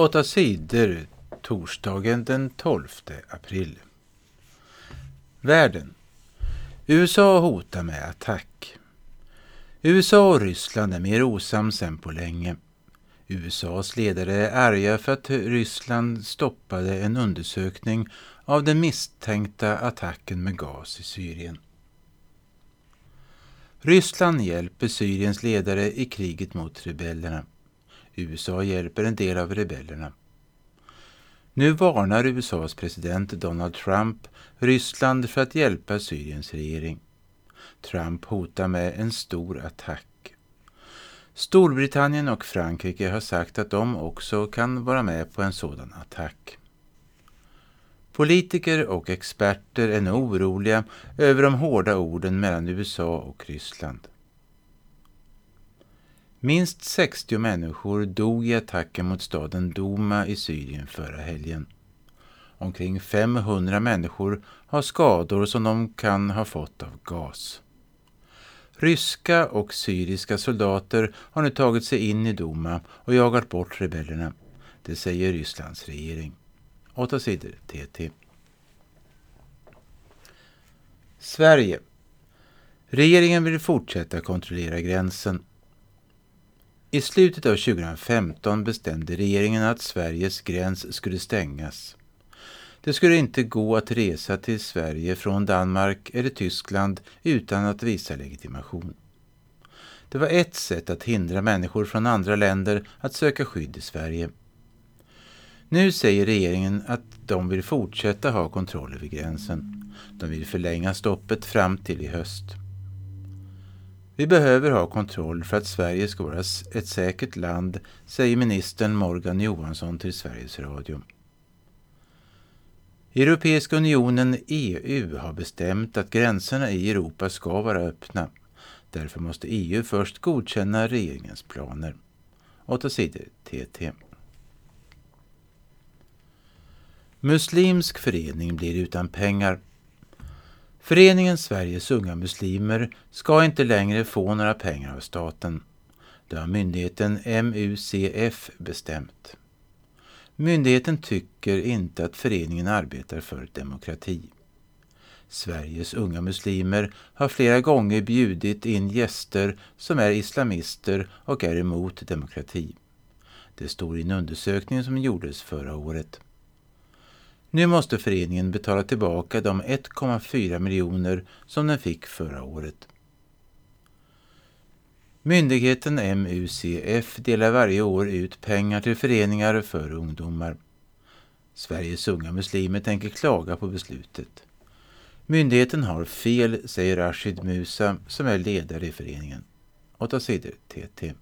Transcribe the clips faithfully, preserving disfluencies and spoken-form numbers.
Åtta sidor torsdagen den tolfte april. Världen. U S A hotar med attack. U S A och Ryssland är mer osams än på länge. U S As ledare är arga för att Ryssland stoppade en undersökning av den misstänkta attacken med gas i Syrien. Ryssland hjälper Syriens ledare i kriget mot rebellerna. U S A hjälper en del av rebellerna. Nu varnar U S As president Donald Trump Ryssland för att hjälpa Syriens regering. Trump hotar med en stor attack. Storbritannien och Frankrike har sagt att de också kan vara med på en sådan attack. Politiker och experter är nu oroliga över de hårda orden mellan U S A och Ryssland. Minst sextio människor dog i attacken mot staden Douma i Syrien förra helgen. Omkring femhundra människor har skador som de kan ha fått av gas. Ryska och syriska soldater har nu tagit sig in i Douma och jagat bort rebellerna. Det säger Rysslands regering. Åtta sidor T T. Sverige. Regeringen vill fortsätta kontrollera gränsen. I slutet av tjugohundrafemton bestämde regeringen att Sveriges gräns skulle stängas. Det skulle inte gå att resa till Sverige från Danmark eller Tyskland utan att visa legitimation. Det var ett sätt att hindra människor från andra länder att söka skydd i Sverige. Nu säger regeringen att de vill fortsätta ha kontroll över gränsen. De vill förlänga stoppet fram till i höst. Vi behöver ha kontroll för att Sverige ska vara ett säkert land, säger ministern Morgan Johansson till Sveriges Radio. Europeiska unionen E U har bestämt att gränserna i Europa ska vara öppna. Därför måste E U först godkänna regeringens planer. Åtta sidor T T. Muslimsk förening blir utan pengar. Föreningen Sveriges unga muslimer ska inte längre få några pengar av staten. Det har myndigheten M U C F bestämt. Myndigheten tycker inte att föreningen arbetar för demokrati. Sveriges unga muslimer har flera gånger bjudit in gäster som är islamister och är emot demokrati. Det står i en undersökning som gjordes förra året. Nu måste föreningen betala tillbaka de ett komma fyra miljoner som den fick förra året. Myndigheten M U C F delar varje år ut pengar till föreningar för ungdomar. Sveriges unga muslimer tänker klaga på beslutet. Myndigheten har fel, säger Rashid Musa som är ledare i föreningen. Åtta sidor T T.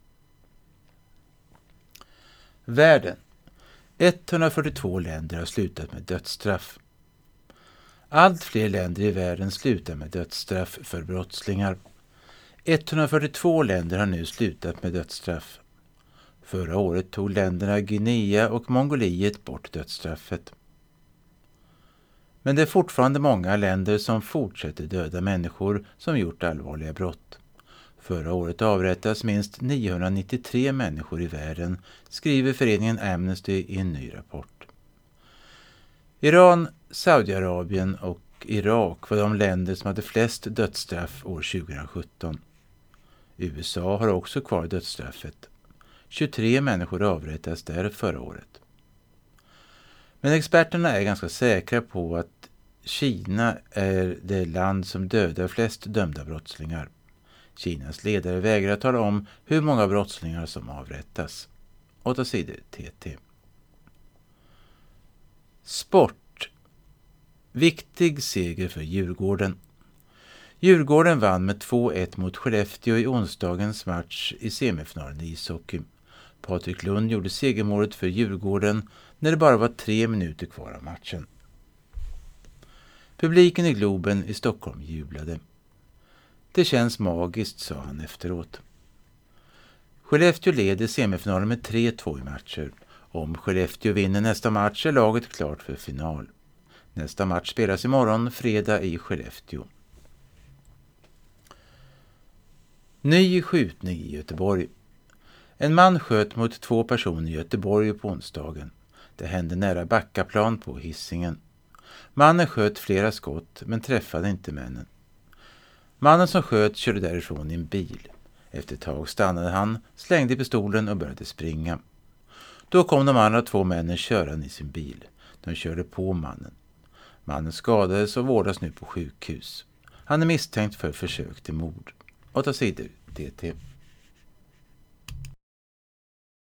Världen. etthundrafyrtiotvå länder har slutat med dödsstraff. Allt fler länder i världen slutar med dödsstraff för brottslingar. etthundrafyrtiotvå länder har nu slutat med dödsstraff. Förra året tog länderna Guinea och Mongoliet bort dödsstraffet. Men det är fortfarande många länder som fortsätter döda människor som gjort allvarliga brott. Förra året avrättas minst niohundranittiotre människor i världen, skriver föreningen Amnesty i en ny rapport. Iran, Saudiarabien och Irak var de länder som hade flest dödsstraff år tjugohundrasjutton. U S A har också kvar dödsstraffet. tjugotre människor avrättas där förra året. Men experterna är ganska säkra på att Kina är det land som dödar flest dömda brottslingar. Kinas ledare vägrar tala om hur många brottslingar som avrättas. Åtta sidor T T. Sport. Viktig seger för Djurgården. Djurgården vann med två ett mot Skellefteå i onsdagens match i semifinalen i ishockey. Patrik Lund gjorde segermålet för Djurgården när det bara var tre minuter kvar av matchen. Publiken i Globen i Stockholm jublade. Det känns magiskt, sa han efteråt. Skellefteå leder semifinalen med tre två i matcher. Om Skellefteå vinner nästa match är laget klart för final. Nästa match spelas imorgon fredag i Skellefteå. Ny skjutning i Göteborg. En man sköt mot två personer i Göteborg på onsdagen. Det hände nära Backaplan på Hisingen. Mannen sköt flera skott men träffade inte männen. Mannen som sköt körde därifrån i en bil. Efter ett tag stannade han, slängde pistolen och började springa. Då kom de andra två männen körande i sin bil. De körde på mannen. Mannen skadades och vårdas nu på sjukhus. Han är misstänkt för försök till mord. åtta sidor D T.